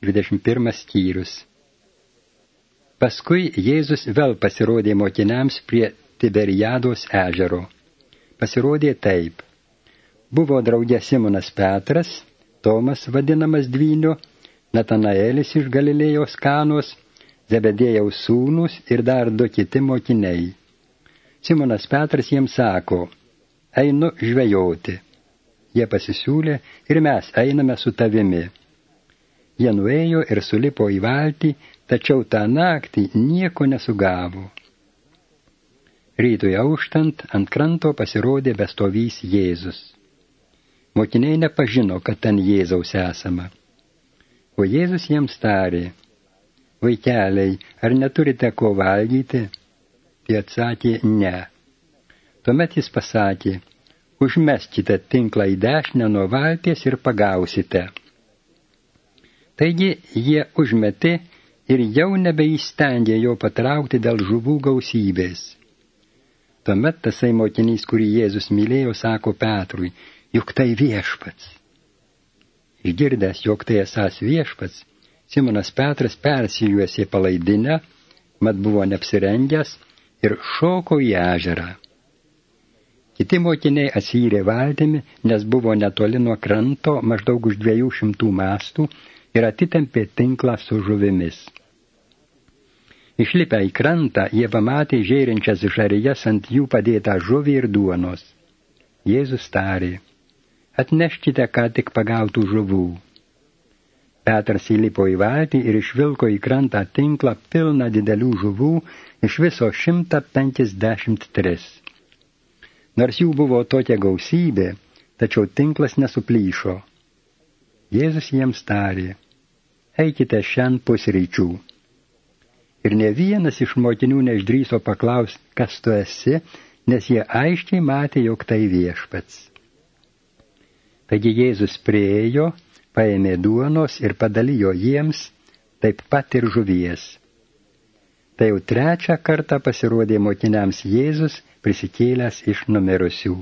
21 skyrius. Paskui Jėzus vėl pasirodė mokiniams prie Tiberiados ežero. Pasirodė taip. Buvo drauge Simonas Petras, Tomas vadinamas Dvyniu, Natanaelis iš Galilėjos Kanos, Zebedėjaus sūnūs ir dar 2 kiti mokiniai. Simonas Petras jiems sako, einu žvejoti. Jie pasisiūlė ir mes einame su tavimi. Jie nuėjo ir sulipo į valtį, tačiau tą naktį nieko nesugavo. Rytui auštant ant kranto pasirodė bestovys Jėzus. Mokiniai nepažino, kad ten Jėzaus esama. O Jėzus jiems tarė, vaikeliai, ar neturite ko valgyti? Tai atsakė, ne. Tuomet jis pasakė, užmeskite tinklą į dešinę nuo valties ir pagausite. Taigi jie užmetė ir jau nebeįstengė jo patraukti dėl žuvų gausybės. Tuomet tasai mokinys, kurį Jėzus mylėjo, sako Petrui, juk tai viešpats. Išgirdęs, jog tai esąs viešpats, Simonas Petras persijuosė palaidinę, mat buvo neapsirengęs, ir šoko į ežerą. Kiti mokiniai atsirė valtimi, nes buvo netoli nuo kranto, maždaug už 200 mastų, ir atitempė tinklą su žuvimis. Išlipę į krantą, jie pamatė žėrinčias žarijas ant jų padėtą žuvį ir duonos. Jėzus tarė, atneškite ką tik pagautų žuvų. Petras įlipo į valtį ir išvilko į krantą tinklą pilną didelių žuvų, iš viso 153. Nors jų buvo tokia gausybė, tačiau tinklas nesuplyšo. Jėzus jiems tarė, eikite šiandien pusryčių. Ir ne vienas iš mokinių neišdrįso paklausti, kas tu esi, nes jie aiškiai matė, jog tai viešpats. Taigi Jėzus priėjo, paėmė duonos ir padalijo jiems, taip pat ir žuvies. Tai jau 3 kartą pasirodė mokiniams Jėzus, prisikėlęs iš numirusių.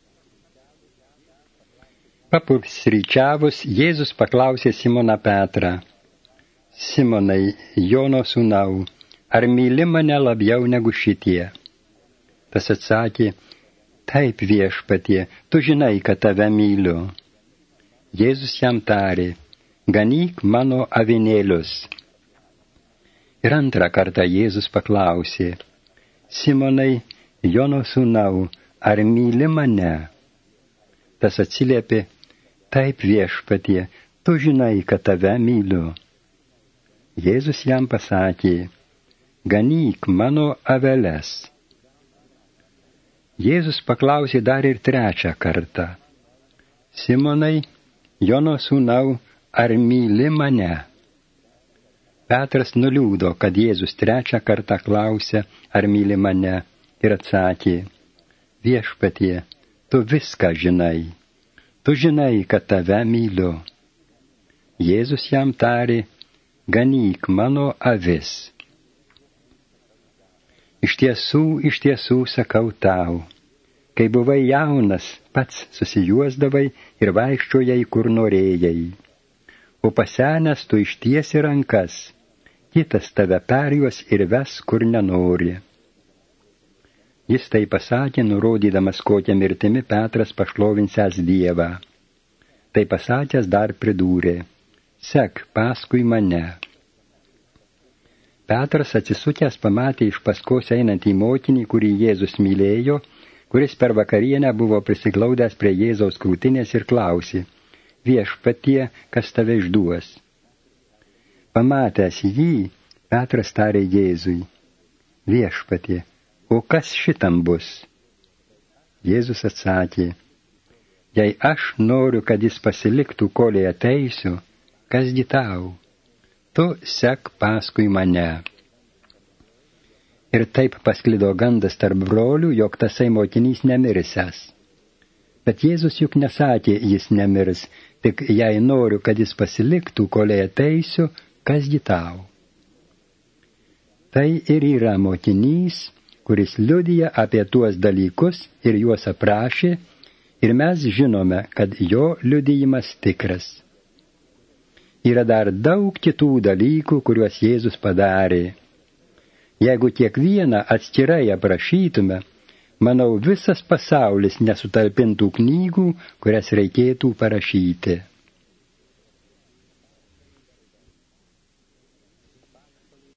Papusryčiavus, Jėzus paklausė Simoną Petrą, Simonai, Jono sūnau, ar myli mane labiau negu šitie? Tas atsakė, taip viešpatie, tu žinai, kad tave myliu. Jėzus jam tarė, ganyk mano avinėlius. Ir 2 kartą Jėzus paklausė, Simonai, Jono sūnau, ar myli mane? Tas atsiliepė, taip viešpatie, tu žinai, kad tave myliu. Jėzus jam pasakė, ganyk mano aveles. Jėzus paklausė dar ir 3 kartą, Simonai, Jono sūnau, ar myli mane? Petras nuliūdo, kad Jėzus 3 kartą klausė, ar myli mane, ir atsakė, viešpatie, tu viską žinai, tu žinai, kad tave myliu. Jėzus jam tarė, ganyk mano avis. Iš tiesų sakau tau, kai buvai jaunas, pats susijuosdavai ir vaikščiojai, kur norėjai. O pasenęs tu ištiesi rankas, kitas tave perjuos ir ves, kur nenori. Jis tai pasakė, nurodydamas, kokią mirtimi Petras pašlovinsęs Dievą. Tai pasakęs dar pridūrė, sek paskui mane. Petras atsisukęs pamatė iš paskos einantį mokinį, kurį Jėzus mylėjo, kuris per vakarienę buvo prisiglaudęs prie Jėzaus krūtinės ir klausė, viešpatie, kas tave išduos? Pamatęs jį, Petras tarė Jėzui, viešpatie, o kas šitam bus? Jėzus atsakė, jei aš noriu, kad jis pasiliktų, kolei ateisiu, kasgi tau? Tu sek paskui mane. Ir taip pasklido gandas tarp brolių, jog tasai mokinys nemirsęs. Bet Jėzus juk nesakė, jis nemirs, tik jei noriu, kad jis pasiliktų, kolei ateisiu, kasgi tau? Tai ir yra mokinys, kuris liudija apie tuos dalykus ir juos aprašė, ir mes žinome, kad jo liudijimas tikras. Yra dar daug kitų dalykų, kuriuos Jėzus padarė. Jeigu kiekvieną atskirai aprašytume, manau, visas pasaulis nesutalpintų knygų, kurias reikėtų parašyti.